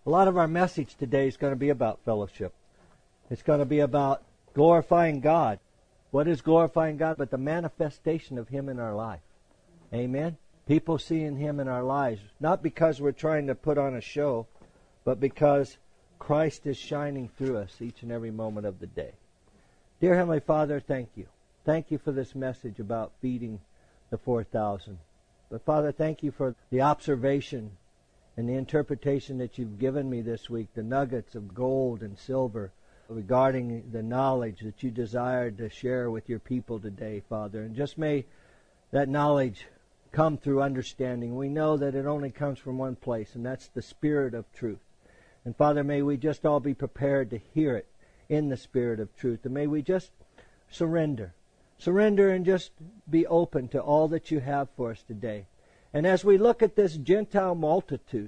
A lot of our message today is going to be about fellowship. It's going to be about glorifying God. What is glorifying God but the manifestation of Him in our life? Amen? People seeing Him in our lives, not because we're trying to put on a show, but because Christ is shining through us each and every moment of the day. Dear Heavenly Father, thank you. Thank you for this message about feeding the 4,000. But Father, thank you for the observation and the interpretation that you've given me this week, the nuggets of gold and silver regarding the knowledge that you desired to share with your people today, Father. And just may that knowledge come through understanding. We know that it only comes from one place, and that's the Spirit of truth. And Father, may we just all be prepared to hear it in the Spirit of truth. And may we just surrender. Surrender and just be open to all that you have for us today. And as we look at this Gentile multitude,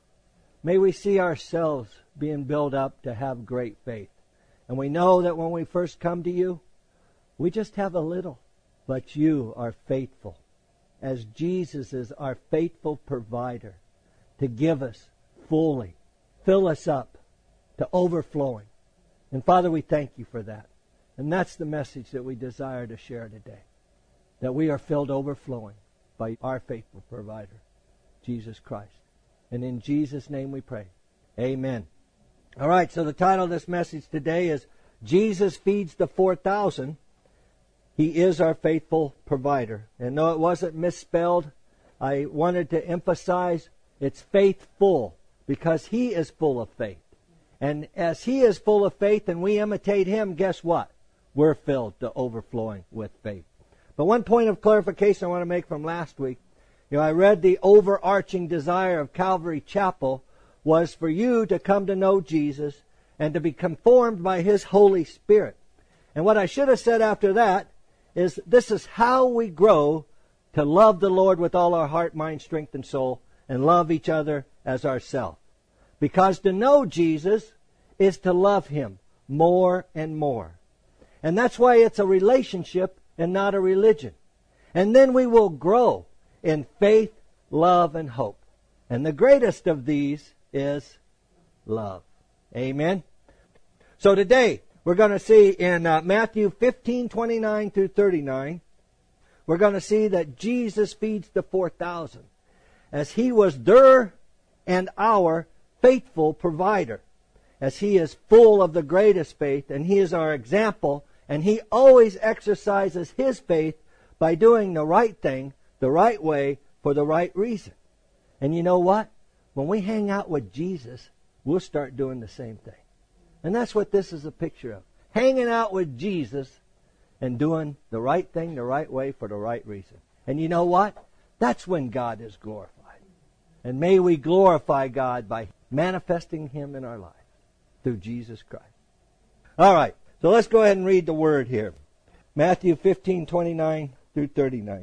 may we see ourselves being built up to have great faith. And we know that when we first come to you, we just have a little. But you are faithful, as Jesus is our faithful provider, to give us fully, fill us up to overflowing. And Father, we thank you for that. And that's the message that we desire to share today, that we are filled overflowing by our faithful provider, Jesus Christ. And in Jesus' name we pray. Amen. All right, so the title of this message today is Jesus Feeds the 4,000. He is our faithful provider. And though it wasn't misspelled, I wanted to emphasize it's faithful, because He is full of faith. And as He is full of faith and we imitate Him, guess what? We're filled to overflowing with faith. But one point of clarification I want to make from last week. I read the overarching desire of Calvary Chapel was for you to come to know Jesus and to be conformed by His Holy Spirit. And what I should have said after that is this is how we grow to love the Lord with all our heart, mind, strength, and soul, and love each other as ourselves. Because to know Jesus is to love Him more and more. And that's why it's a relationship and not a religion. And then we will grow in faith, love, and hope. And the greatest of these is love. Amen? So today, we're going to see in Matthew 15:29 through 39, we're going to see that Jesus feeds the 4,000 as He was their and our faithful provider, as He is full of the greatest faith, and He is our example, and He always exercises His faith by doing the right thing, the right way, for the right reason. And you know what? When we hang out with Jesus, we'll start doing the same thing. And that's what this is a picture of. Hanging out with Jesus and doing the right thing the right way for the right reason. And you know what? That's when God is glorified. And may we glorify God by manifesting Him in our lives through Jesus Christ. All right, so let's go ahead and read the Word here. Matthew 15:29 through 39.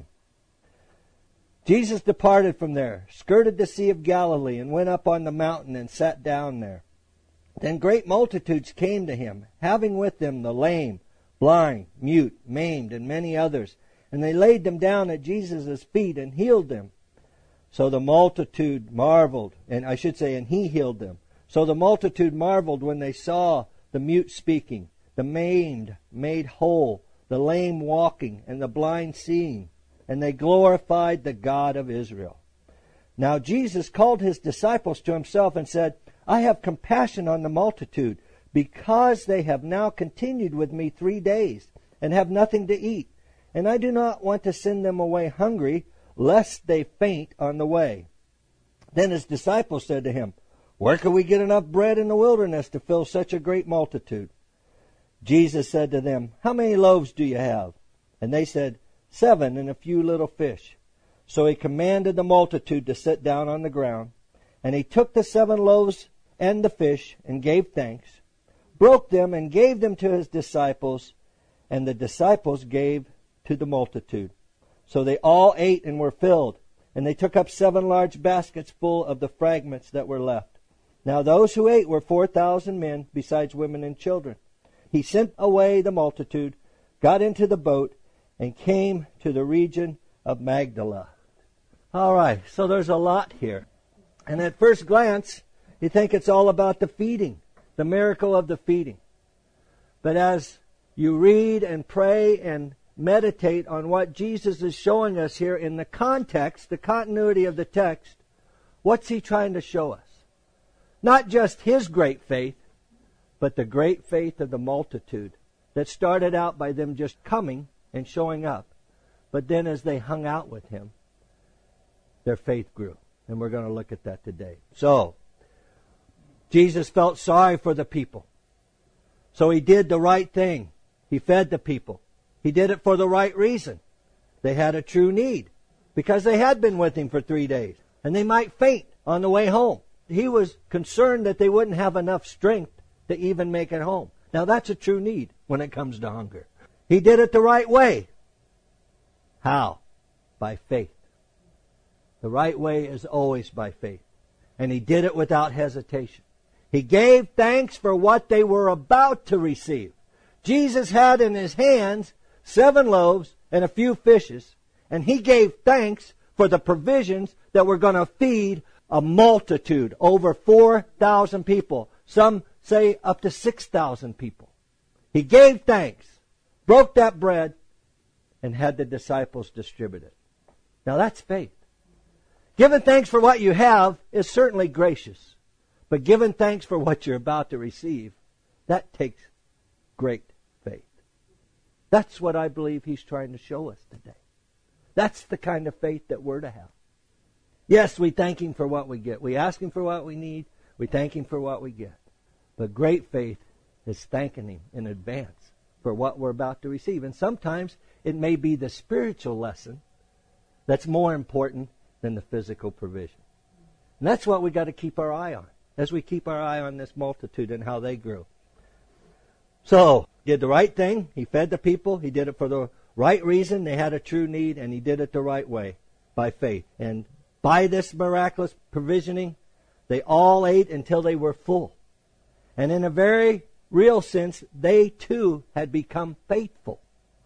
Jesus departed from there, skirted the Sea of Galilee, and went up on the mountain and sat down there. Then great multitudes came to Him, having with them the lame, blind, mute, maimed, and many others. And they laid them down at Jesus' feet and healed them. So the multitude marveled, and He healed them. So the multitude marveled when they saw the mute speaking, the maimed made whole, the lame walking, and the blind seeing. And they glorified the God of Israel. Now Jesus called His disciples to Himself and said, I have compassion on the multitude, because they have now continued with me 3 days, and have nothing to eat. And I do not want to send them away hungry, lest they faint on the way. Then His disciples said to Him, Where can we get enough bread in the wilderness to fill such a great multitude? Jesus said to them, How many loaves do you have? And they said, 7 and a few little fish. So He commanded the multitude to sit down on the ground. And He took the 7 loaves and the fish, and gave thanks, broke them, and gave them to His disciples, and the disciples gave to the multitude. So they all ate and were filled, and they took up 7 large baskets full of the fragments that were left. Now those who ate were 4,000 men, besides women and children. He sent away the multitude, got into the boat, and came to the region of Magdala. All right, so there's a lot here. And at first glance, You think it's all about the feeding, the miracle of the feeding. But as you read and pray and meditate on what Jesus is showing us here in the context, the continuity of the text, what's He trying to show us? Not just His great faith, but the great faith of the multitude that started out by them just coming and showing up. But then as they hung out with Him, their faith grew. And we're going to look at that today. So, Jesus felt sorry for the people. So He did the right thing. He fed the people. He did it for the right reason. They had a true need because they had been with Him for 3 days. And they might faint on the way home. He was concerned that they wouldn't have enough strength to even make it home. Now that's a true need when it comes to hunger. He did it the right way. How? By faith. The right way is always by faith. And He did it without hesitation. He gave thanks for what they were about to receive. Jesus had in His hands 7 loaves and a few fishes, and He gave thanks for the provisions that were going to feed a multitude, over 4,000 people. Some say up to 6,000 people. He gave thanks, broke that bread, and had the disciples distribute it. Now that's faith. Giving thanks for what you have is certainly gracious. But giving thanks for what you're about to receive, that takes great faith. That's what I believe He's trying to show us today. That's the kind of faith that we're to have. Yes, we thank Him for what we get. We ask Him for what we need. We thank Him for what we get. But great faith is thanking Him in advance for what we're about to receive. And sometimes it may be the spiritual lesson that's more important than the physical provision. And that's what we got to keep our eye on as we keep our eye on this multitude and how they grew. So, He did the right thing. He fed the people. He did it for the right reason. They had a true need, and He did it the right way by faith. And by this miraculous provisioning, they all ate until they were full. And in a very real sense, they too had become faithful.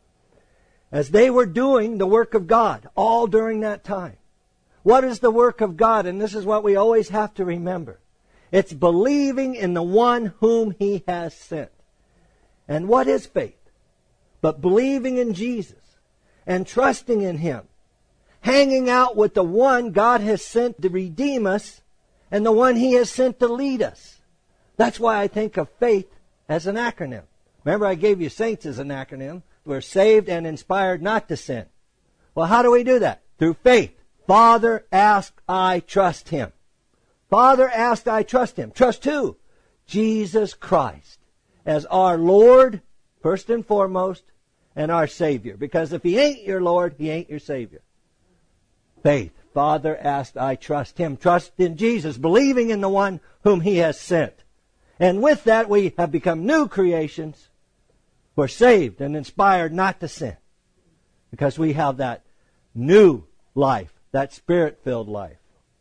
As they were doing the work of God all during that time. What is the work of God? And this is what we always have to remember. It's believing in the one whom He has sent. And what is faith? But believing in Jesus and trusting in Him. Hanging out with the one God has sent to redeem us and the one He has sent to lead us. That's why I think of faith as an acronym. Remember, I gave you saints as an acronym. We're saved and inspired not to sin. Well, how do we do that? Through faith. Father, ask, I trust Him. Father, ask, I trust Him. Trust who? Jesus Christ as our Lord, first and foremost, and our Savior. Because if He ain't your Lord, He ain't your Savior. Faith. Father, ask, I trust Him. Trust in Jesus, believing in the one whom He has sent. And with that, we have become new creations. We're saved and inspired not to sin. Because we have that new life, that Spirit-filled life.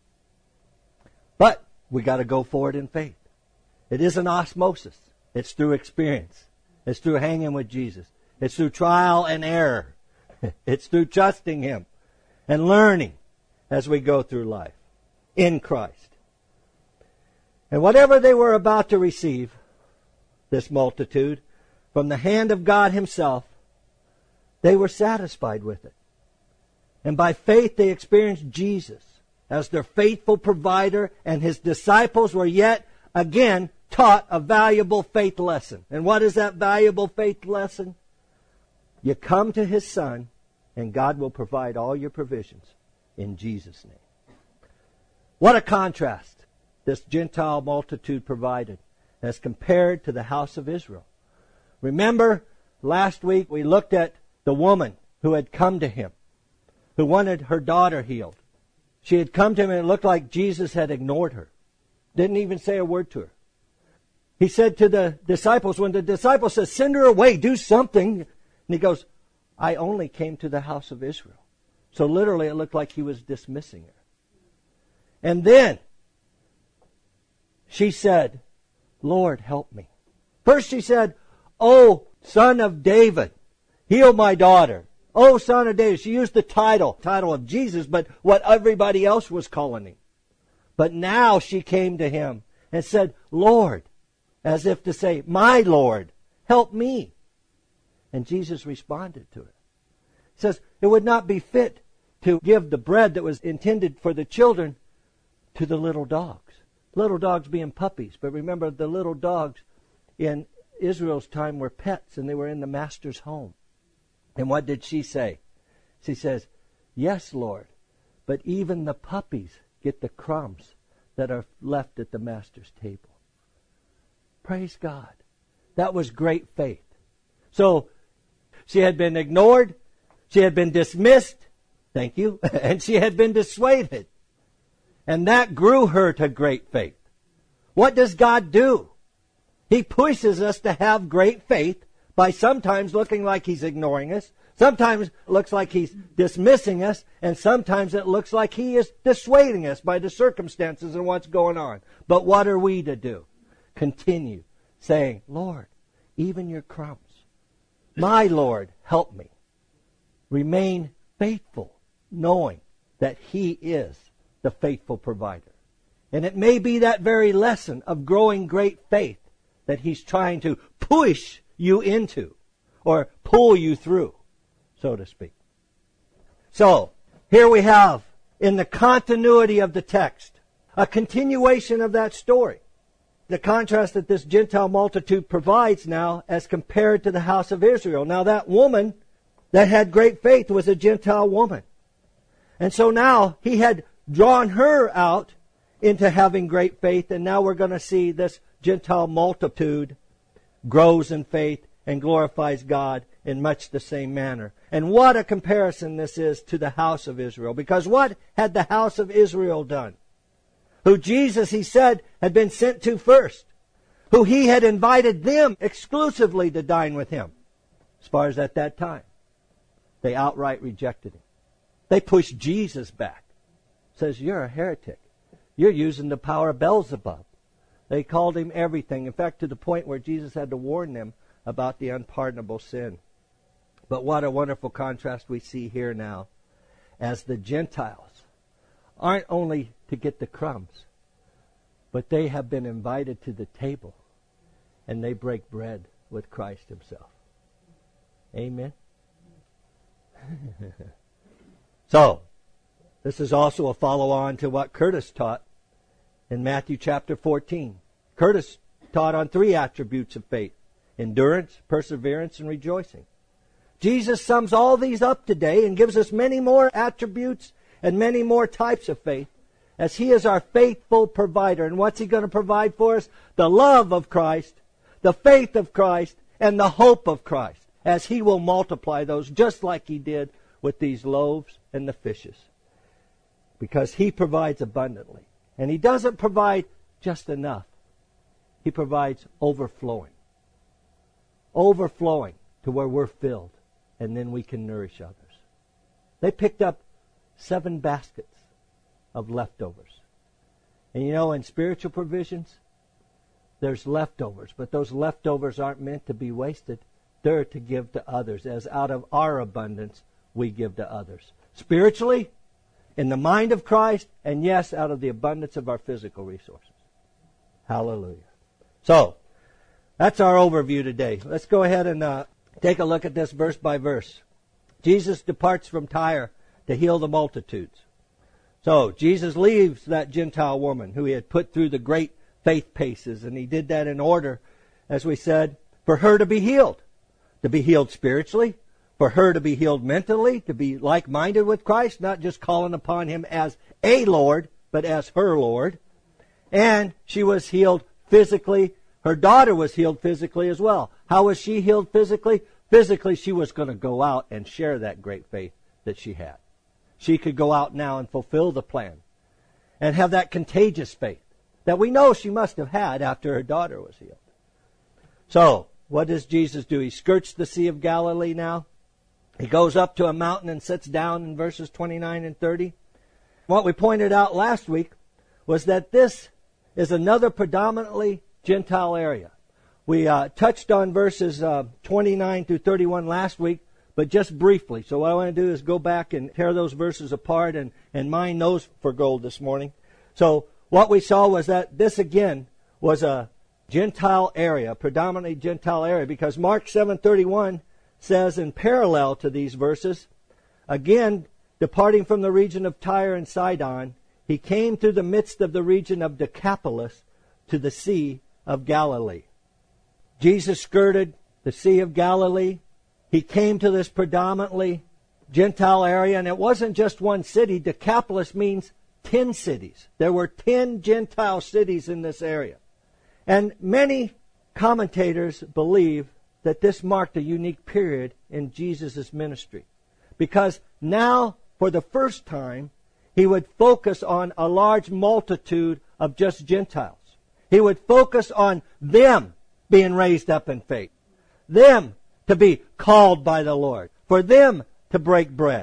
But we got to go forward in faith. It isn't osmosis. It's through experience. It's through hanging with Jesus. It's through trial and error. It's through trusting Him and learning as we go through life in Christ. And whatever they were about to receive, this multitude, from the hand of God Himself, they were satisfied with it. And by faith they experienced Jesus as their faithful provider, and His disciples were yet again taught a valuable faith lesson. And what is that valuable faith lesson? You come to His Son, and God will provide all your provisions in Jesus' name. What a contrast this Gentile multitude provided as compared to the house of Israel. Remember, last week we looked at the woman who had come to Him, who wanted her daughter healed. She had come to Him and it looked like Jesus had ignored her. Didn't even say a word to her. He said to the disciples, when the disciples said, send her away, do something. And He goes, I only came to the house of Israel. So literally it looked like He was dismissing her. And then she said, Lord, help me. First she said, Oh, Son of David, heal my daughter. Oh, Son of David. She used the title of Jesus, but what everybody else was calling Him. But now she came to Him and said, Lord, as if to say, my Lord, help me. And Jesus responded to it. He says, it would not be fit to give the bread that was intended for the children to the little dogs. Little dogs being puppies. But remember, the little dogs in Israel's time were pets, and they were in the master's home. And what did she say? She says, yes, Lord, but even the puppies get the crumbs that are left at the master's table. Praise God. That was great faith. So, she had been ignored, she had been dismissed, thank you, and she had been dissuaded. And that grew her to great faith. What does God do? He pushes us to have great faith by sometimes looking like He's ignoring us, sometimes it looks like He's dismissing us, and sometimes it looks like He is dissuading us by the circumstances and what's going on. But what are we to do? Continue saying, Lord, even your crumbs. My Lord, help me. Remain faithful, knowing that He is the faithful provider. And it may be that very lesson of growing great faith that He's trying to push you into or pull you through, so to speak. So, here we have, in the continuity of the text, a continuation of that story. The contrast that this Gentile multitude provides now as compared to the house of Israel. Now that woman that had great faith was a Gentile woman. And so now He had drawn her out into having great faith, and now we're going to see this Gentile multitude grows in faith and glorifies God in much the same manner. And what a comparison this is to the house of Israel. Because what had the house of Israel done? Who Jesus, He said, had been sent to first. Who He had invited them exclusively to dine with Him. As far as at that time. They outright rejected Him. They pushed Jesus back. Says, you're a heretic. You're using the power of Beelzebub. They called Him everything. In fact, to the point where Jesus had to warn them about the unpardonable sin. But what a wonderful contrast we see here now. As the Gentiles aren't only to get the crumbs, but they have been invited to the table, and they break bread with Christ Himself. Amen? So, this is also a follow-on to what Curtis taught in Matthew chapter 14. Curtis taught on 3 attributes of faith: endurance, perseverance, and rejoicing. Jesus sums all these up today and gives us many more attributes and many more types of faith, as He is our faithful provider. And what's He going to provide for us? The love of Christ, the faith of Christ, and the hope of Christ, as He will multiply those just like He did with these loaves and the fishes. Because He provides abundantly. And He doesn't provide just enough. He provides overflowing. Overflowing to where we're filled, and then we can nourish others. They picked up 7 baskets of leftovers. And you know, in spiritual provisions, there's leftovers. But those leftovers aren't meant to be wasted. They're to give to others. As out of our abundance, we give to others. Spiritually, in the mind of Christ, and yes, out of the abundance of our physical resources. Hallelujah. So, that's our overview today. Let's go ahead and take a look at this verse by verse. Jesus departs from Tyre to heal the multitudes. So, Jesus leaves that Gentile woman who He had put through the great faith paces, and He did that in order, as we said, for her to be healed. To be healed spiritually, for her to be healed mentally, to be like-minded with Christ, not just calling upon Him as a Lord, but as her Lord. And she was healed physically. Her daughter was healed physically as well. How was she healed physically? Physically, she was going to go out and share that great faith that she had. She could go out now and fulfill the plan and have that contagious faith that we know she must have had after her daughter was healed. So, what does Jesus do? He skirts the Sea of Galilee now. He goes up to a mountain and sits down in verses 29 and 30. What we pointed out last week was that this is another predominantly Gentile area. We touched on verses 29 through 31 last week, but just briefly. So what I want to do is go back and tear those verses apart and mine those for gold this morning. So what we saw was that this again was a Gentile area, predominantly Gentile area, because Mark 7:31 says in parallel to these verses, again, departing from the region of Tyre and Sidon, he came through the midst of the region of Decapolis to the Sea of Galilee. Jesus skirted the Sea of Galilee. He came to this predominantly Gentile area, and it wasn't just one city. Decapolis means 10 cities. There were 10 Gentile cities in this area. And many commentators believe that this marked a unique period in Jesus' ministry, because now, for the first time, he would focus on a large multitude of just Gentiles. He would focus on them being raised up in faith, them to be called by the Lord, for them to break bread.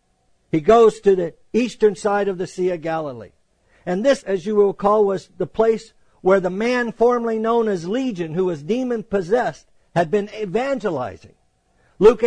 He goes to the eastern side of the Sea of Galilee. And this, as you will recall, was the place where the man formerly known as Legion, who was demon-possessed, had been evangelizing. Luke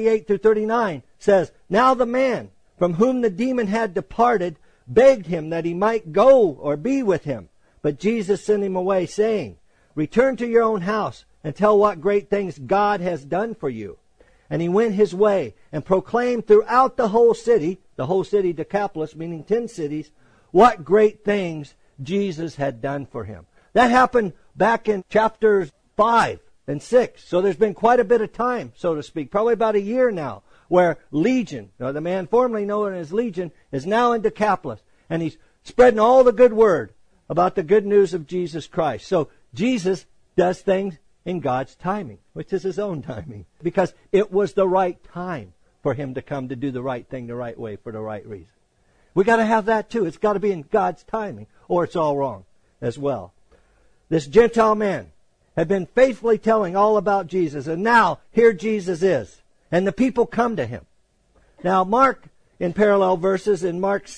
8:38-39 says, "Now the man from whom the demon had departed begged him that he might go or be with him. But Jesus sent him away, saying, 'Return to your own house and tell what great things God has done for you.' And he went his way and proclaimed throughout the whole city Decapolis, meaning 10 cities, what great things Jesus had done for him." That happened back in chapters 5 and 6. So there's been quite a bit of time, so to speak, probably about a year now, where Legion, or the man formerly known as Legion, is now in Decapolis. And he's spreading all the good word about the good news of Jesus Christ. So Jesus does things in God's timing, which is his own timing, because it was the right time for him to come to do the right thing the right way for the right reason. We got to have that too. It's got to be in God's timing, or it's all wrong as well. This Gentile man had been faithfully telling all about Jesus, and now here Jesus is, and the people come to him. Now Mark, in parallel verses in Mark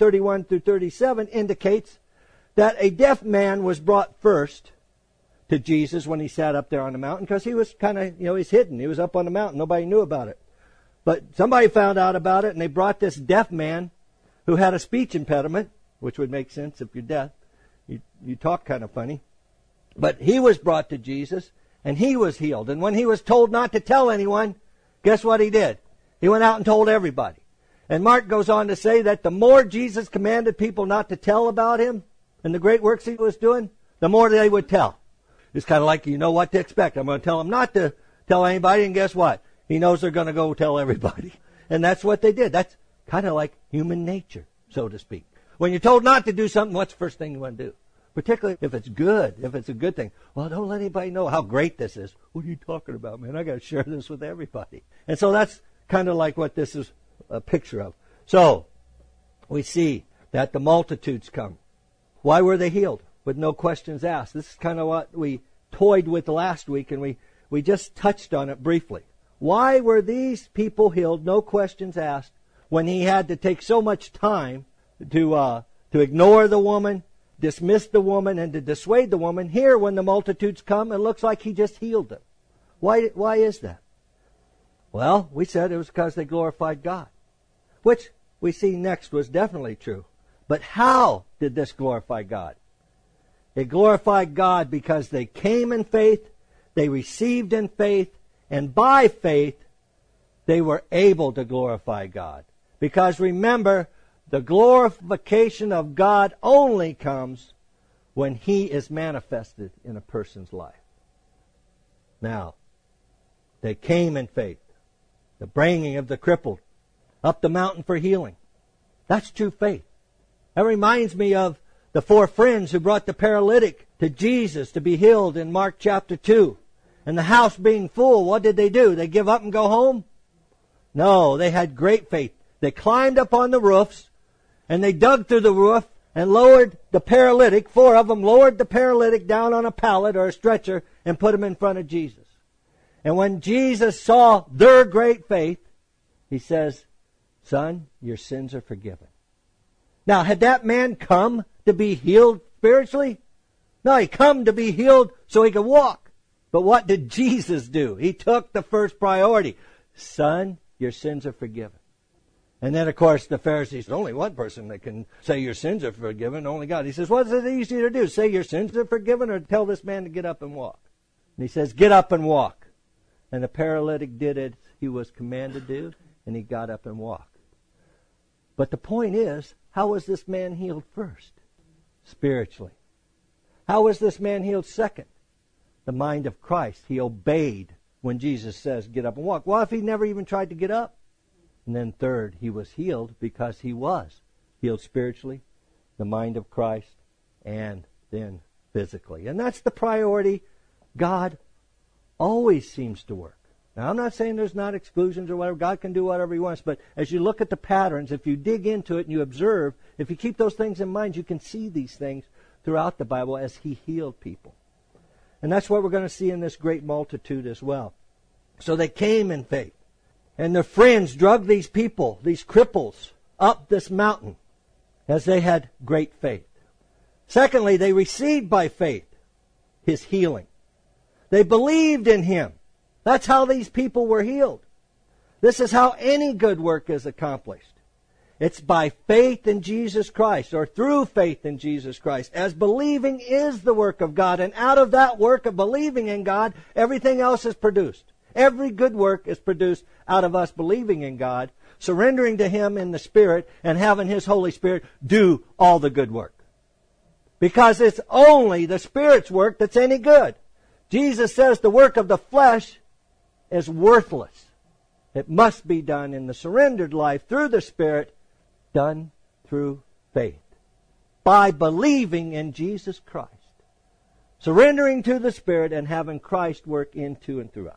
7:31-37, indicates that a deaf man was brought first to Jesus when he sat up there on the mountain, because he was kind of, he's hidden. He was up on the mountain. Nobody knew about it. But somebody found out about it, and they brought this deaf man who had a speech impediment, which would make sense if you're deaf. You talk kind of funny. But he was brought to Jesus, and he was healed. And when he was told not to tell anyone, guess what he did? He went out and told everybody. And Mark goes on to say that the more Jesus commanded people not to tell about him and the great works he was doing, the more they would tell. It's kind of like, you know what to expect. I'm going to tell him not to tell anybody, and guess what? He knows they're going to go tell everybody. And that's what they did. That's kind of like human nature, so to speak. When you're told not to do something, what's the first thing you want to do? Particularly if it's good, if it's a good thing. Well, don't let anybody know how great this is. What are you talking about, man? I got to share this with everybody. And so that's kind of like what this is a picture of. So we see that the multitudes come. Why were they healed? With no questions asked. This is kind of what we toyed with last week, and we just touched on it briefly. Why were these people healed, no questions asked, when he had to take so much time to ignore the woman, dismiss the woman, and to dissuade the woman? Here, when the multitudes come, it looks like he just healed them. Why is that? Well, we said it was because they glorified God, which we see next was definitely true. But how did this glorify God? It glorified God because they came in faith, they received in faith, and by faith, they were able to glorify God. Because remember, the glorification of God only comes when He is manifested in a person's life. Now, they came in faith. The bringing of the crippled up the mountain for healing. That's true faith. That reminds me of the 4 friends who brought the paralytic to Jesus to be healed in Mark chapter 2. And the house being full, what did they do? They give up and go home? No, they had great faith. They climbed up on the roofs, and they dug through the roof and lowered the paralytic. 4 of them lowered the paralytic down on a pallet or a stretcher and put him in front of Jesus. And when Jesus saw their great faith, He says, "Son, your sins are forgiven." Now, had that man come to be healed spiritually? No, he come to be healed so he could walk. But what did Jesus do? He took the first priority. Son, your sins are forgiven. And then, of course, the Pharisees, only one person that can say your sins are forgiven, only God. He says, what is it easier to do? Say your sins are forgiven or tell this man to get up and walk? And he says, get up and walk. And the paralytic did it he was commanded to do, and he got up and walked. But the point is, how was this man healed first? Spiritually. How was this man healed second? The mind of Christ. He obeyed when Jesus says, get up and walk. Well, if he never even tried to get up? And then third, he was healed because he was healed spiritually, the mind of Christ, and then physically. And that's the priority God always seems to work. Now, I'm not saying there's not exclusions or whatever. God can do whatever he wants. But as you look at the patterns, if you dig into it and you observe, if you keep those things in mind, you can see these things throughout the Bible as he healed people. And that's what we're going to see in this great multitude as well. So they came in faith. And their friends drug these people, these cripples, up this mountain as they had great faith. Secondly, they received by faith his healing. They believed in him. That's how these people were healed. This is how any good work is accomplished. It's by faith in Jesus Christ, or through faith in Jesus Christ, as believing is the work of God. And out of that work of believing in God, everything else is produced. Every good work is produced out of us believing in God, surrendering to him in the Spirit, and having his Holy Spirit do all the good work. Because it's only the Spirit's work that's any good. Jesus says the work of the flesh is worthless. It must be done in the surrendered life through the Spirit, done through faith. By believing in Jesus Christ. Surrendering to the Spirit and having Christ work into and through us.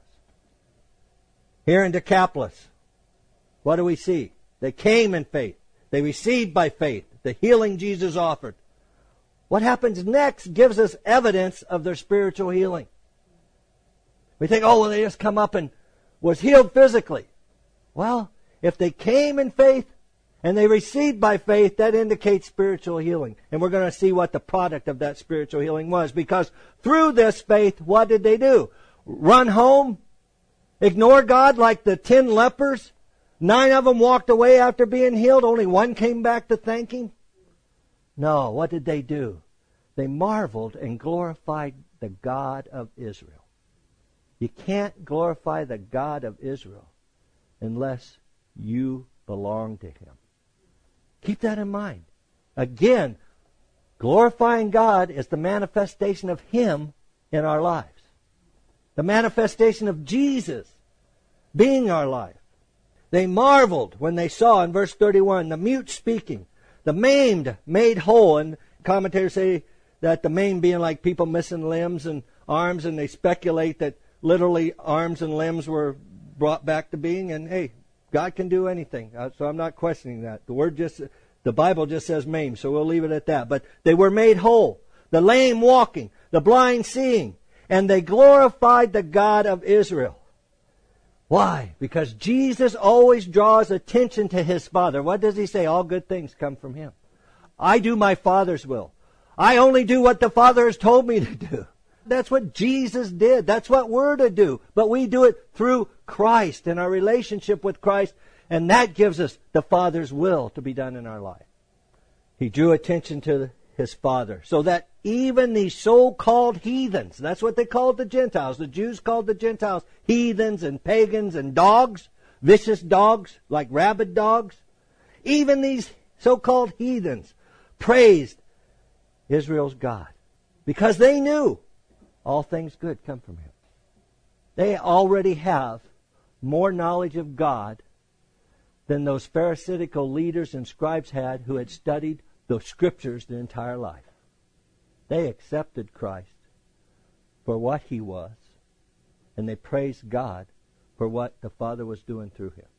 Here in Decapolis, what do we see? They came in faith. They received by faith the healing Jesus offered. What happens next gives us evidence of their spiritual healing. We think, oh, well, they just come up and was healed physically. Well, if they came in faith and they received by faith, that indicates spiritual healing. And we're going to see what the product of that spiritual healing was. Because through this faith, what did they do? Run home? Ignore God like the 10 lepers? 9 of them walked away after being healed. Only 1 came back to thank him? No, what did they do? They marveled and glorified the God of Israel. You can't glorify the God of Israel unless you belong to him. Keep that in mind. Again, glorifying God is the manifestation of him in our lives. The manifestation of Jesus being our life. They marveled when they saw, in verse 31, the mute speaking, the maimed made whole. And commentators say that the maimed being like people missing limbs and arms, and they speculate that literally arms and limbs were brought back to being. And hey, God can do anything. So I'm not questioning that. The Bible just says maimed, so we'll leave it at that. But they were made whole. The lame walking, the blind seeing. And they glorified the God of Israel. Why? Because Jesus always draws attention to his Father. What does he say? All good things come from him. I do my Father's will. I only do what the Father has told me to do. That's what Jesus did. That's what we're to do. But we do it through Christ and our relationship with Christ. And that gives us the Father's will to be done in our life. He drew attention to his Father, so that even these so-called heathens, that's what they called the Gentiles. The Jews called the Gentiles heathens and pagans and dogs, vicious dogs, like rabid dogs. Even these so-called heathens praised Israel's God because they knew all things good come from him. They already have more knowledge of God than those Pharisaical leaders and scribes had who had studied the Scriptures their entire life. They accepted Christ for what he was, and they praised God for what the Father was doing through him.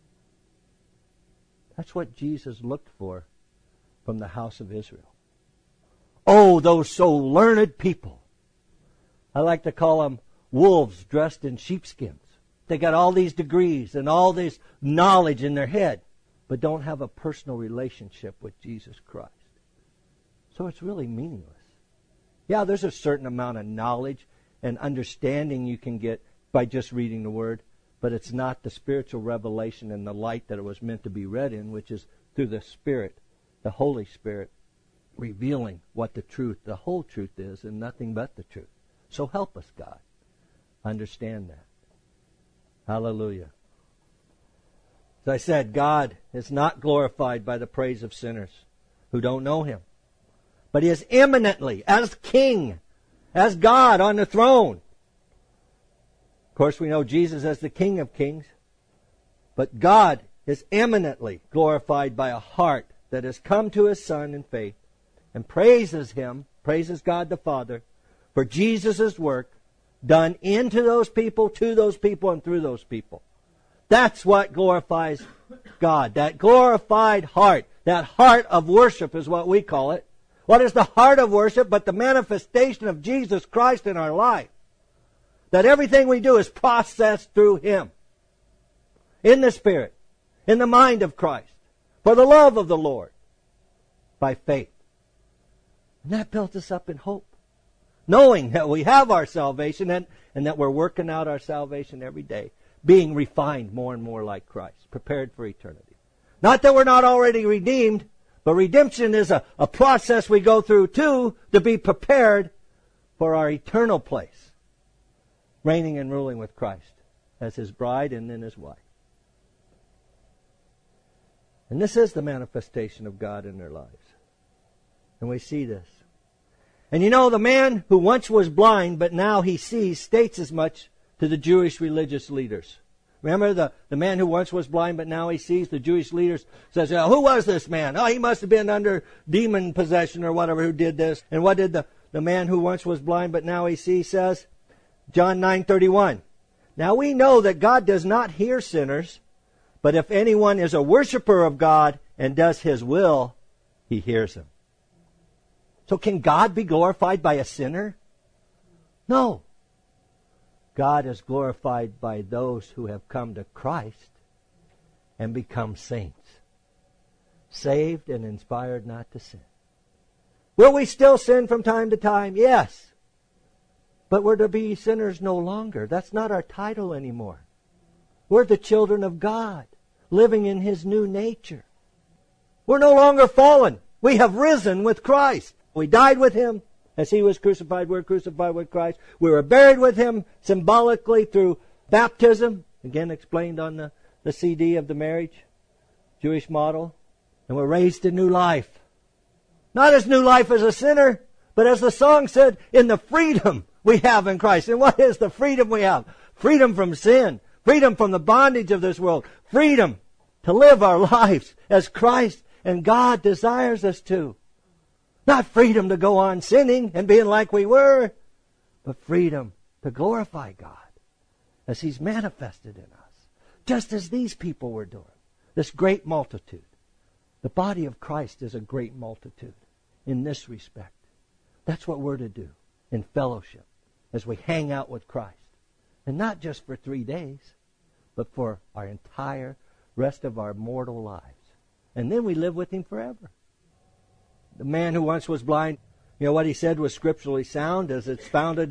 That's what Jesus looked for from the house of Israel. Oh, those so learned people. I like to call them wolves dressed in sheepskins. They got all these degrees and all this knowledge in their head, but don't have a personal relationship with Jesus Christ. So it's really meaningless. Yeah, there's a certain amount of knowledge and understanding you can get by just reading the Word, but it's not the spiritual revelation and the light that it was meant to be read in, which is through the Spirit, the Holy Spirit, revealing what the truth, the whole truth is, and nothing but the truth. So help us, God, understand that. Hallelujah. As I said, God is not glorified by the praise of sinners who don't know Him. But He is eminently, as King, as God on the throne. Of course, we know Jesus as the King of Kings. But God is eminently glorified by a heart that has come to His Son in faith and praises Him, praises God the Father, for Jesus' work done into those people, to those people, and through those people. That's what glorifies God. That glorified heart. That heart of worship is what we call it. What is the heart of worship but the manifestation of Jesus Christ in our life? That everything we do is processed through Him. In the Spirit. In the mind of Christ. For the love of the Lord. By faith. And that built us up in hope. Knowing that we have our salvation and that we're working out our salvation every day. Being refined more and more like Christ. Prepared for eternity. Not that we're not already redeemed, but redemption is a process we go through too to be prepared for our eternal place. Reigning and ruling with Christ as His bride and then His wife. And this is the manifestation of God in their lives. And we see this. And you know, the man who once was blind but now he sees states as much to the Jewish religious leaders. Remember the man who once was blind but now he sees? The Jewish leaders says, who was this man? Oh, he must have been under demon possession or whatever who did this. And what did the man who once was blind but now he sees says? John 9:31. Now we know that God does not hear sinners, but if anyone is a worshiper of God and does His will, He hears him. So can God be glorified by a sinner? No. God is glorified by those who have come to Christ and become saints. Saved and inspired not to sin. Will we still sin from time to time? Yes. But we're to be sinners no longer. That's not our title anymore. We're the children of God, living in His new nature. We're no longer fallen. We have risen with Christ. We died with Him. As He was crucified, we're crucified with Christ. We were buried with Him symbolically through baptism. Again, explained on the CD of the marriage, Jewish model. And we're raised to new life. Not as new life as a sinner, but as the song said, in the freedom we have in Christ. And what is the freedom we have? Freedom from sin. Freedom from the bondage of this world. Freedom to live our lives as Christ and God desires us to. Not freedom to go on sinning and being like we were, but freedom to glorify God as He's manifested in us. Just as these people were doing. This great multitude. The body of Christ is a great multitude in this respect. That's what we're to do in fellowship as we hang out with Christ. And not just for 3 days, but for our entire rest of our mortal lives. And then we live with Him forever. The man who once was blind, you know what he said was scripturally sound, as it's founded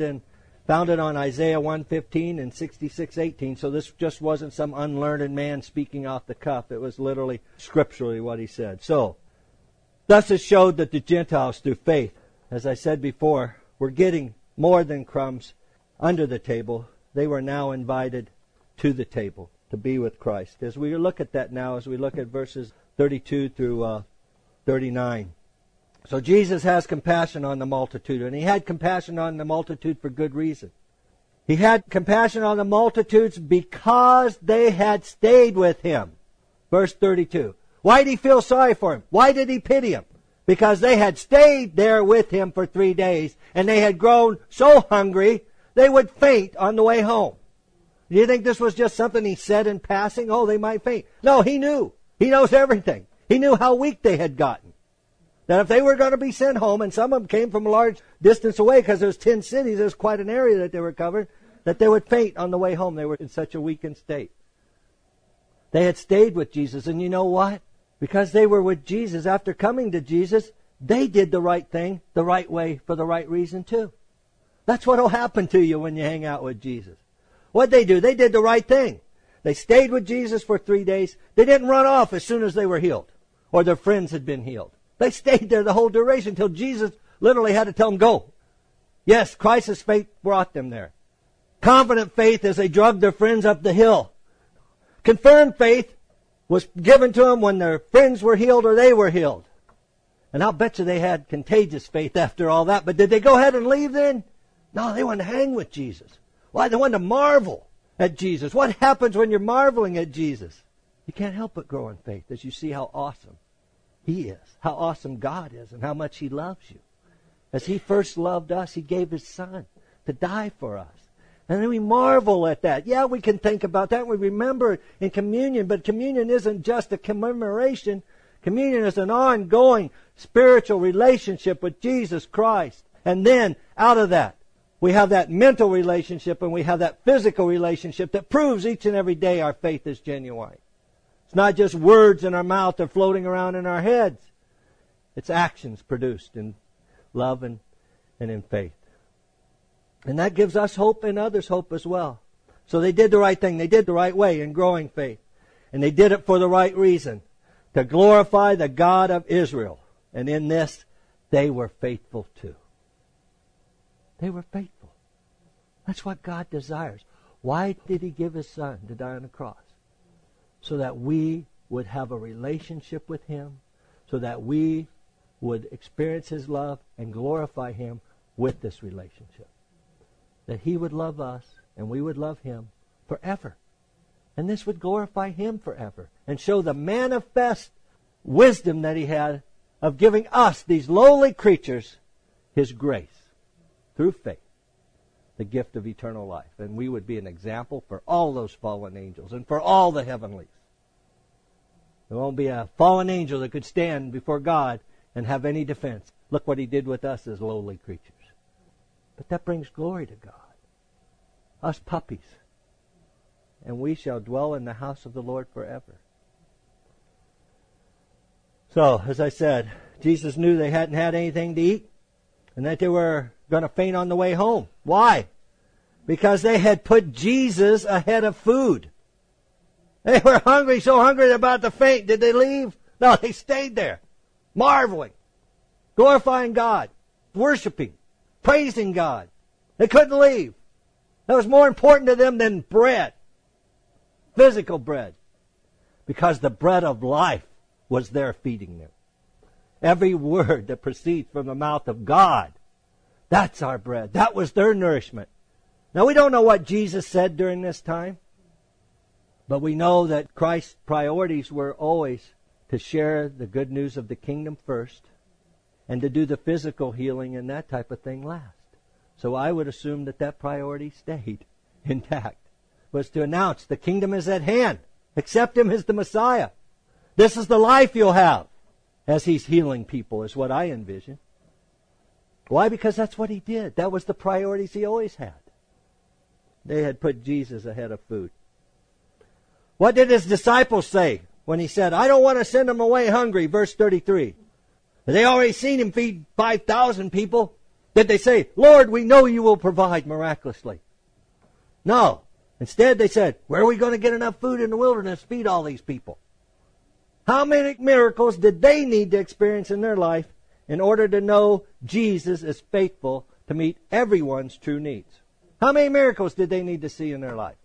on Isaiah 1:15 and 66:18. So this just wasn't some unlearned man speaking off the cuff. It was literally scripturally what he said. So, thus it showed that the Gentiles through faith, as I said before, were getting more than crumbs under the table. They were now invited to the table to be with Christ. As we look at that now, as we look at verses 32 through 39. So Jesus has compassion on the multitude, and He had compassion on the multitude for good reason. He had compassion on the multitudes because they had stayed with Him. Verse 32. Why did He feel sorry for him? Why did He pity him? Because they had stayed there with Him for 3 days, and they had grown so hungry they would faint on the way home. Do you think this was just something He said in passing? Oh, they might faint. No, He knew. He knows everything. He knew how weak they had gotten. That if they were going to be sent home, and some of them came from a large distance away because there's 10 cities, there's quite an area that they were covered, that they would faint on the way home. They were in such a weakened state. They had stayed with Jesus, and you know what? Because they were with Jesus, after coming to Jesus, they did the right thing, the right way, for the right reason too. That's what will happen to you when you hang out with Jesus. What'd they do? They did the right thing. They stayed with Jesus for 3 days. They didn't run off as soon as they were healed or their friends had been healed. They stayed there the whole duration until Jesus literally had to tell them, go. Yes, Christ's faith brought them there. Confident faith as they dragged their friends up the hill. Confirmed faith was given to them when their friends were healed or they were healed. And I'll bet you they had contagious faith after all that. But did they go ahead and leave then? No, they wanted to hang with Jesus. Why? They wanted to marvel at Jesus. What happens when you're marveling at Jesus? You can't help but grow in faith as you see how awesome He is, how awesome God is, and how much He loves you. As He first loved us, He gave His Son to die for us. And then we marvel at that. Yeah, we can think about that. We remember in communion, but communion isn't just a commemoration. Communion is an ongoing spiritual relationship with Jesus Christ. And then, out of that, we have that mental relationship and we have that physical relationship that proves each and every day our faith is genuine. It's not just words in our mouth or floating around in our heads. It's actions produced in love and in faith. And that gives us hope and others hope as well. So they did the right thing. They did the right way in growing faith. And they did it for the right reason. To glorify the God of Israel. And in this, they were faithful too. They were faithful. That's what God desires. Why did He give His Son to die on the cross? So that we would have a relationship with Him. So that we would experience His love and glorify Him with this relationship. That He would love us and we would love Him forever. And this would glorify Him forever and show the manifest wisdom that He had of giving us, these lowly creatures, His grace through faith, the gift of eternal life. And we would be an example for all those fallen angels and for all the heavenlies. There won't be a fallen angel that could stand before God and have any defense. Look what He did with us as lowly creatures. But that brings glory to God. Us puppies. And we shall dwell in the house of the Lord forever. So, as I said, Jesus knew they hadn't had anything to eat and that they were going to faint on the way home. Why? Because they had put Jesus ahead of food. They were hungry, so hungry they're about to faint. Did they leave? No, they stayed there, marveling, glorifying God, worshiping, praising God. They couldn't leave. That was more important to them than bread, physical bread, because the bread of life was there feeding them. Every word that proceeds from the mouth of God, that's our bread. That was their nourishment. Now, we don't know what Jesus said during this time, but we know that Christ's priorities were always to share the good news of the kingdom first and to do the physical healing and that type of thing last. So I would assume that priority stayed intact. Was to announce the kingdom is at hand. Accept Him as the Messiah. This is the life you'll have as He's healing people is what I envision. Why? Because that's what He did. That was the priorities He always had. They had put Jesus ahead of food. What did His disciples say when He said, I don't want to send them away hungry? Verse 33. Had they already seen Him feed 5,000 people? Did they say, Lord, we know You will provide miraculously? No. Instead, they said, where are we going to get enough food in the wilderness to feed all these people? How many miracles did they need to experience in their life in order to know Jesus is faithful to meet everyone's true needs? How many miracles did they need to see in their life?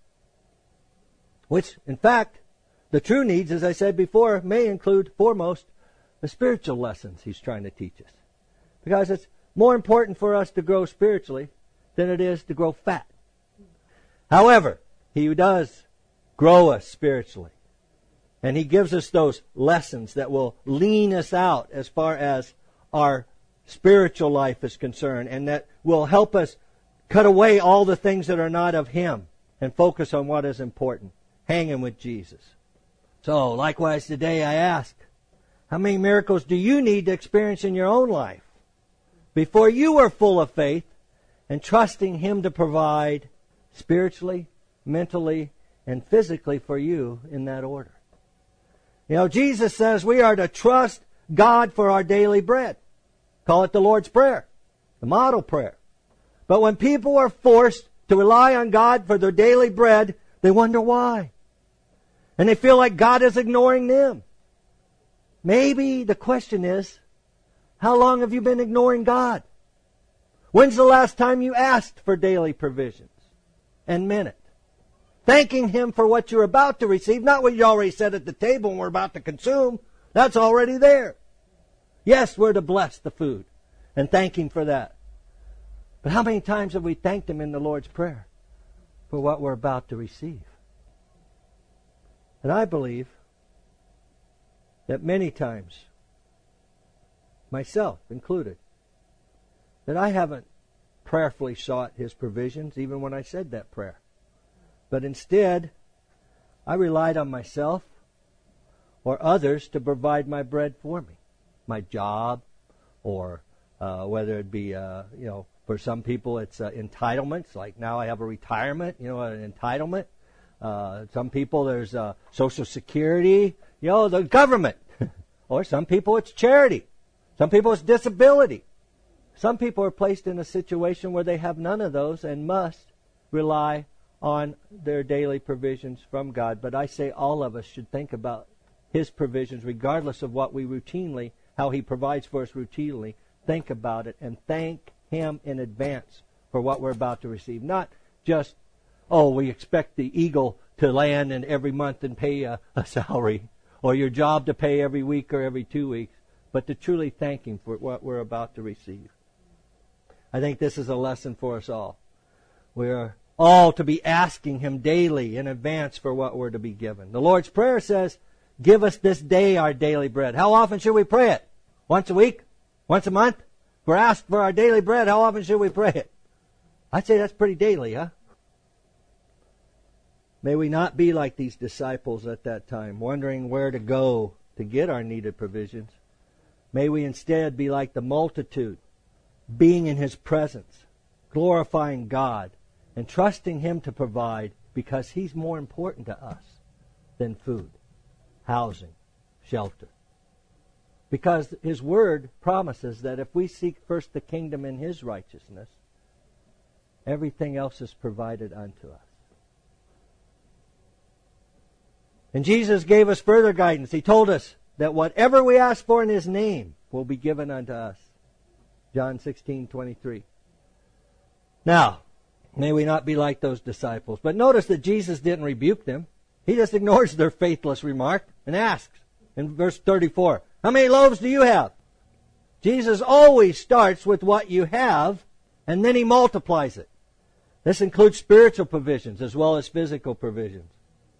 Which, in fact, the true needs, as I said before, may include, foremost, the spiritual lessons He's trying to teach us. Because it's more important for us to grow spiritually than it is to grow fat. However, He does grow us spiritually. And He gives us those lessons that will lean us out as far as our spiritual life is concerned, and that will help us cut away all the things that are not of Him and focus on what is important, hanging with Jesus. So, likewise today I ask, how many miracles do you need to experience in your own life before you are full of faith and trusting Him to provide spiritually, mentally, and physically for you in that order? You know, Jesus says we are to trust God for our daily bread. Call it the Lord's Prayer, the model prayer. But when people are forced to rely on God for their daily bread, they wonder why. And they feel like God is ignoring them. Maybe the question is, how long have you been ignoring God? When's the last time you asked for daily provisions and meant it? Thanking Him for what you're about to receive, not what you already said at the table and we're about to consume. That's already there. Yes, we're to bless the food and thank Him for that. But how many times have we thanked Him in the Lord's Prayer for what we're about to receive? And I believe that many times, myself included, that I haven't prayerfully sought His provisions even when I said that prayer. But instead, I relied on myself or others to provide my bread for me. My job, or whether it be, for some people it's entitlements. Like now I have a retirement, an entitlement. Some people there's Social Security, the government. Or some people it's charity. Some people it's disability. Some people are placed in a situation where they have none of those and must rely on their daily provisions from God. But I say all of us should think about His provisions, regardless of what we routinely, how He provides for us routinely. Think about it and thank Him in advance for what we're about to receive. Not just, we expect the eagle to land in every month and pay a salary, or your job to pay every week or every 2 weeks, but to truly thank Him for what we're about to receive. I think this is a lesson for us all. We are all to be asking Him daily in advance for what we're to be given. The Lord's Prayer says, give us this day our daily bread. How often should we pray it? Once a week? Once a month? If we're asked for our daily bread, how often should we pray it? I'd say that's pretty daily, huh? May we not be like these disciples at that time, wondering where to go to get our needed provisions. May we instead be like the multitude, being in His presence, glorifying God, and trusting Him to provide because He's more important to us than food, housing, shelter. Because His Word promises that if we seek first the kingdom and His righteousness, everything else is provided unto us. And Jesus gave us further guidance. He told us that whatever we ask for in His name will be given unto us. John 16:23. Now, may we not be like those disciples. But notice that Jesus didn't rebuke them. He just ignores their faithless remark and asks in verse 34, how many loaves do you have? Jesus always starts with what you have, and then He multiplies it. This includes spiritual provisions as well as physical provisions.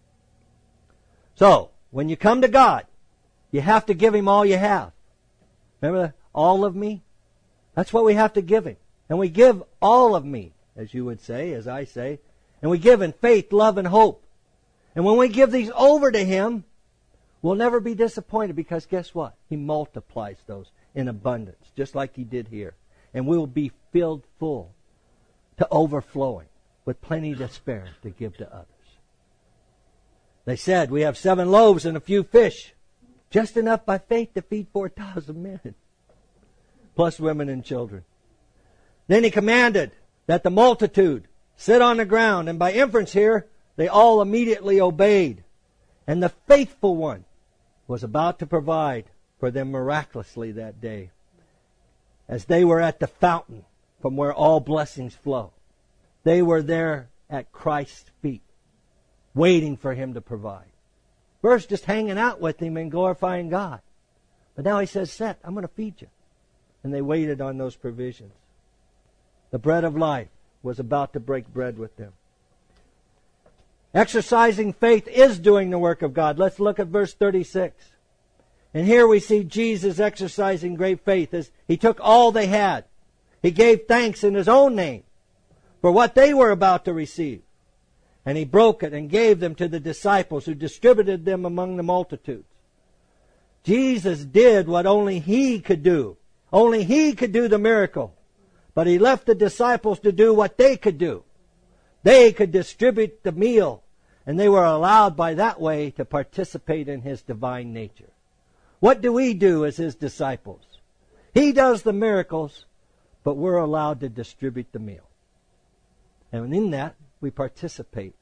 So, when you come to God, you have to give Him all you have. Remember that? All of me? That's what we have to give Him. And we give all of me, as you would say, as I say. And we give in faith, love, and hope. And when we give these over to Him, we'll never be disappointed because guess what? He multiplies those in abundance, just like He did here. And we will be filled full to overflowing with plenty to spare to give to others. They said, we have 7 loaves and a few fish, just enough by faith to feed 4,000 men, plus women and children. Then He commanded that the multitude sit on the ground, and by inference here, they all immediately obeyed. And the faithful one was about to provide for them miraculously that day, as they were at the fountain from where all blessings flow. They were there at Christ's feet, waiting for Him to provide. First, just hanging out with Him and glorifying God. But now He says, sit, I'm going to feed you. And they waited on those provisions. The bread of life was about to break bread with them. Exercising faith is doing the work of God. Let's look at verse 36. And here we see Jesus exercising great faith as He took all they had. He gave thanks in His own name for what they were about to receive. And He broke it and gave them to the disciples, who distributed them among the multitudes. Jesus did what only He could do. Only He could do the miracle. But He left the disciples to do what they could do. They could distribute the meal, and they were allowed by that way to participate in His divine nature. What do we do as His disciples? He does the miracles, but we're allowed to distribute the meal. And in that, we participate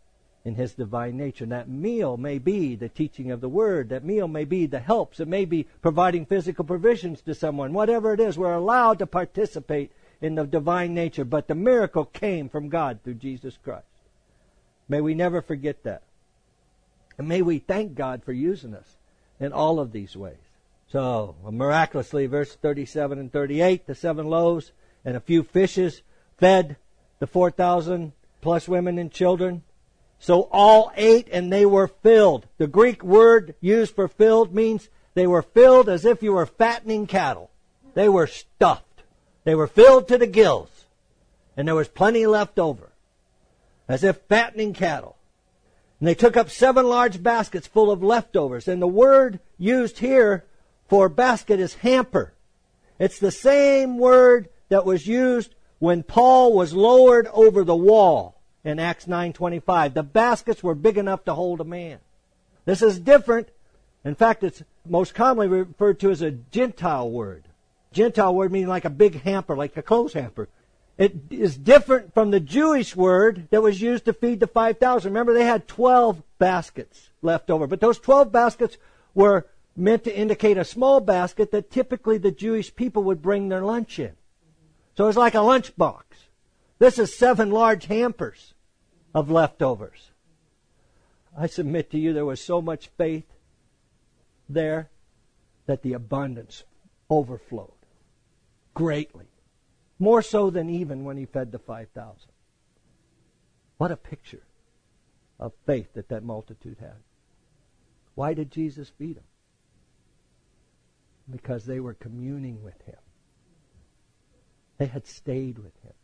in His divine nature. And that meal may be the teaching of the Word. That meal may be the helps. It may be providing physical provisions to someone. Whatever it is, we're allowed to participate in the divine nature. But the miracle came from God through Jesus Christ. May we never forget that. And may we thank God for using us in all of these ways. So, miraculously, verse 37 and 38, the 7 loaves and a few fishes fed the 4,000 plus women and children. So all ate and they were filled. The Greek word used for filled means they were filled as if you were fattening cattle. They were stuffed. They were filled to the gills. And there was plenty left over. As if fattening cattle. And they took up 7 large baskets full of leftovers. And the word used here for basket is hamper. It's the same word that was used when Paul was lowered over the wall in Acts 9:25. The baskets were big enough to hold a man. This is different. In fact, it's most commonly referred to as a Gentile word. Gentile word meaning like a big hamper, like a clothes hamper. It is different from the Jewish word that was used to feed the 5,000. Remember, they had 12 baskets left over. But those 12 baskets were meant to indicate a small basket that typically the Jewish people would bring their lunch in. So it was like a lunch box. This is 7 large hampers of leftovers. I submit to you there was so much faith there that the abundance overflowed greatly. More so than even when He fed the 5,000. What a picture of faith that multitude had. Why did Jesus feed them? Because they were communing with Him. They had stayed with Him.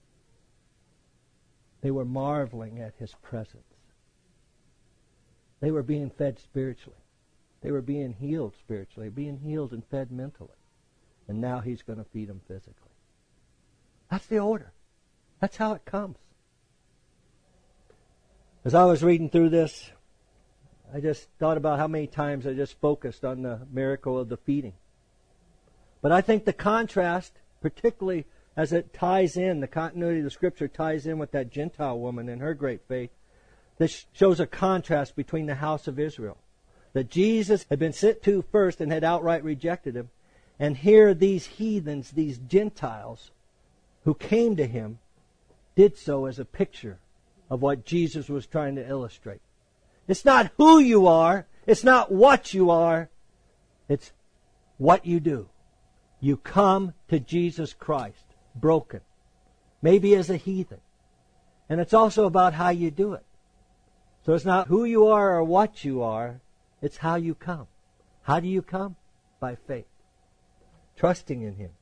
They were marveling at His presence. They were being fed spiritually. They were being healed spiritually, being healed and fed mentally. And now He's going to feed them physically. That's the order. That's how it comes. As I was reading through this, I just thought about how many times I just focused on the miracle of the feeding. But I think the contrast, particularly as it ties in, the continuity of the Scripture ties in with that Gentile woman and her great faith, this shows a contrast between the house of Israel. That Jesus had been sent to first and had outright rejected Him. And here these heathens, these Gentiles, who came to Him, did so as a picture of what Jesus was trying to illustrate. It's not who you are. It's not what you are. It's what you do. You come to Jesus Christ, broken, maybe as a heathen. And it's also about how you do it. So it's not who you are or what you are. It's how you come. How do you come? By faith. Trusting in Him.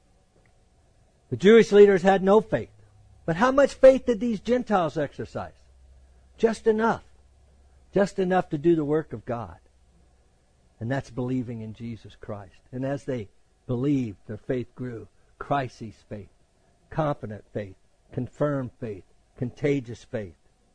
The Jewish leaders had no faith. But how much faith did these Gentiles exercise? Just enough. Just enough to do the work of God. And that's believing in Jesus Christ. And as they believed, their faith grew. Crisis faith. Confident faith. Confirmed faith. Contagious faith.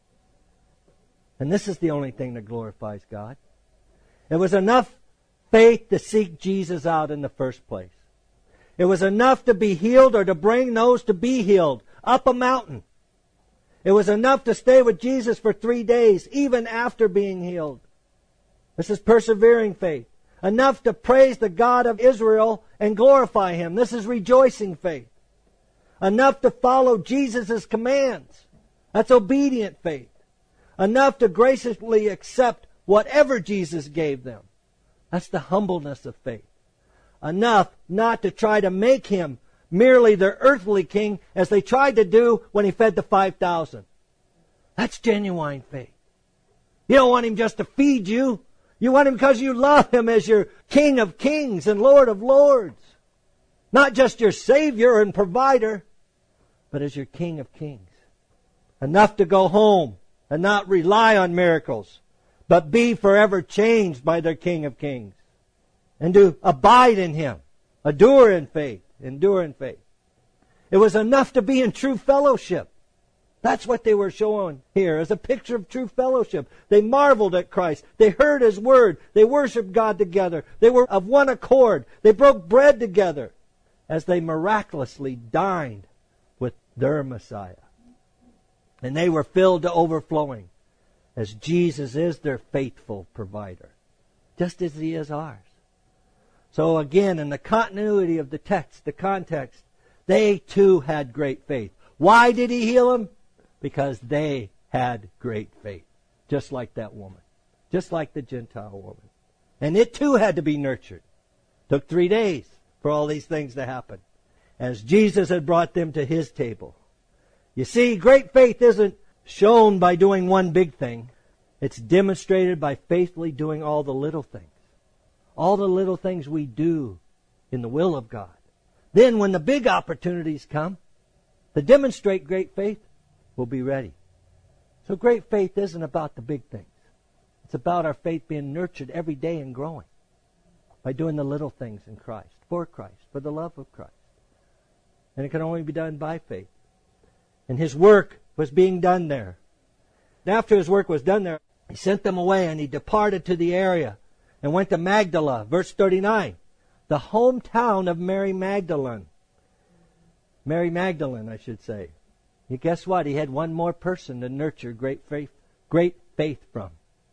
And this is the only thing that glorifies God. It was enough faith to seek Jesus out in the first place. It was enough to be healed or to bring those to be healed up a mountain. It was enough to stay with Jesus for 3 days, even after being healed. This is persevering faith. Enough to praise the God of Israel and glorify Him. This is rejoicing faith. Enough to follow Jesus' commands. That's obedient faith. Enough to graciously accept whatever Jesus gave them. That's the humbleness of faith. Enough not to try to make Him merely their earthly king as they tried to do when He fed the 5,000. That's genuine faith. You don't want Him just to feed you. You want Him because you love Him as your King of kings and Lord of lords. Not just your Savior and provider, but as your King of kings. Enough to go home and not rely on miracles, but be forever changed by their King of kings. And to abide in Him. Endure in faith. It was enough to be in true fellowship. That's what they were showing here as a picture of true fellowship. They marveled at Christ. They heard His word. They worshiped God together. They were of one accord. They broke bread together as they miraculously dined with their Messiah. And they were filled to overflowing. as Jesus is their faithful provider, just as He is ours. So again, in the continuity of the text, the context, they too had great faith. Why did He heal them? Because they had great faith, just like that woman, just like the Gentile woman. And it too had to be nurtured. Took 3 days for all these things to happen, as Jesus had brought them to His table. You see, great faith isn't shown by doing one big thing. It's demonstrated by faithfully doing all the little things. All the little things we do in the will of God. Then when the big opportunities come to demonstrate great faith, we'll be ready. So great faith isn't about the big things. It's about our faith being nurtured every day and growing by doing the little things in Christ, for the love of Christ. And it can only be done by faith. And His work was being done there. And after His work was done there, He sent them away and He departed to the area and went to Magdala, verse 39, the hometown of Mary Magdalene. Mary Magdalene, I should say. You guess what? He had one more person to nurture great faith from.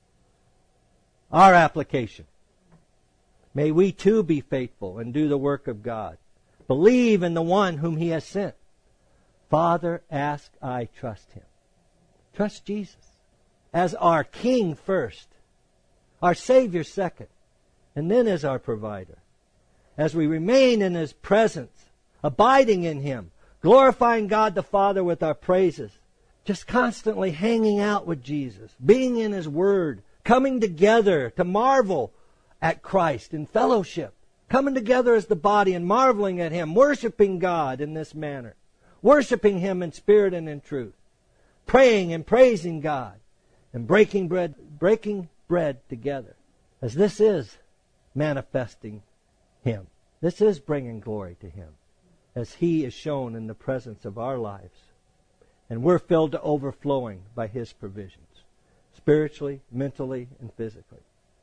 Our application. May we too be faithful and do the work of God. Believe in the one whom He has sent. Father, ask I trust Him. Trust Jesus as our King first, our Savior second, and then as our provider. As we remain in His presence, abiding in Him, glorifying God the Father with our praises, just constantly hanging out with Jesus, being in His Word, coming together to marvel at Christ in fellowship, coming together as the body and marveling at Him, worshiping God in this manner, worshiping Him in spirit and in truth, praying and praising God, and breaking bread together. As this is manifesting Him. This is bringing glory to Him, as He is shown in the presence of our lives. And we're filled to overflowing by His provisions, spiritually, mentally, and physically.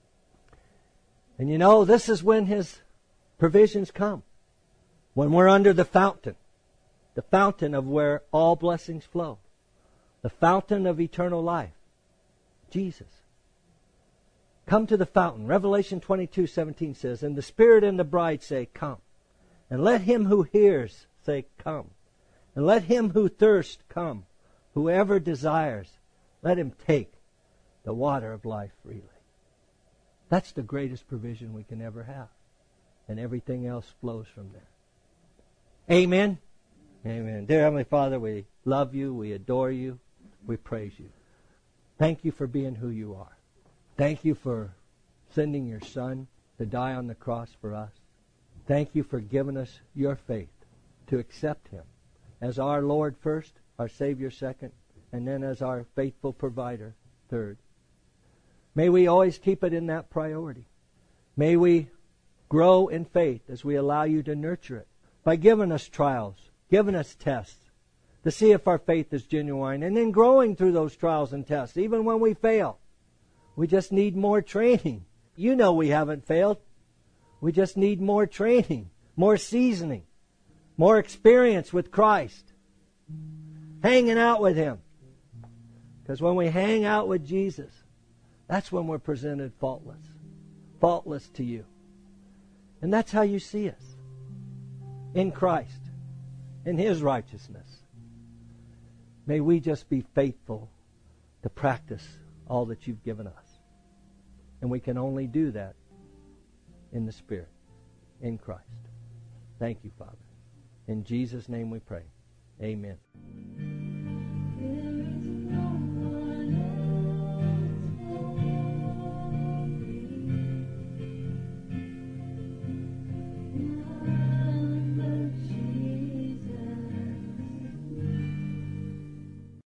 And you know, this is when His provisions come. When we're under the fountain of where all blessings flow, the fountain of eternal life, Jesus. Come to the fountain. Revelation 22:17 says, and the Spirit and the bride say, come. And let him who hears say, come. And let him who thirsts come. Whoever desires, let him take the water of life freely. That's the greatest provision we can ever have. And everything else flows from there. Amen? Amen. Dear Heavenly Father, we love You, we adore You, we praise You. Thank You for being who You are. Thank You for sending Your Son to die on the cross for us. Thank You for giving us Your faith to accept Him as our Lord first, our Savior second, and then as our faithful provider third. May we always keep it in that priority. May we grow in faith as we allow You to nurture it by giving us trials, giving us tests to see if our faith is genuine, and then growing through those trials and tests, even when we fail. We just need more training. You know we haven't failed. We just need more training, more seasoning, more experience with Christ, hanging out with Him. Because when we hang out with Jesus, that's when we're presented faultless to You. And that's how You see us, in Christ, in His righteousness. May we just be faithful to practice all that You've given us. And we can only do that in the Spirit, in Christ. Thank You, Father. In Jesus' name we pray. Amen.